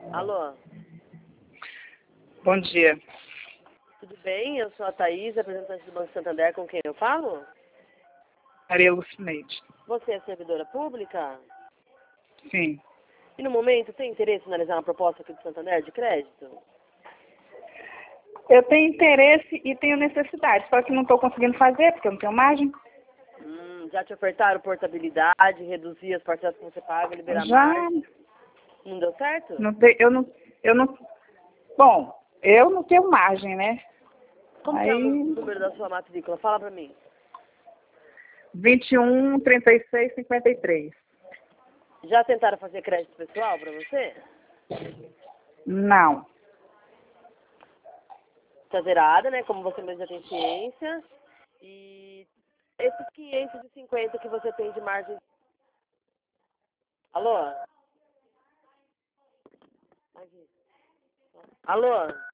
Alô, Bom dia. tudo bem? Eu sou a Thaís, representante do Banco Santander, com quem eu falo? Maria Lucineide. Você é servidora pública? Sim. E no momento tem interesse em analisar uma proposta aqui do Santander de crédito? Eu tenho interesse e tenho necessidade, só que não estou conseguindo fazer porque eu não tenho margem. Já te ofertaram portabilidade, reduzir as parcelas que você paga, liberar Já margem? Não deu certo? eu não. Bom, eu não tenho margem, né? Como que é o Aí número da sua matrícula? Fala pra mim. 21, 36, 53. Já tentaram fazer crédito pessoal pra você? Não. Tá zerada, né? Como você mesmo já tem ciência. E esses 550 que você tem de margem... Alô? Aqui. Alô?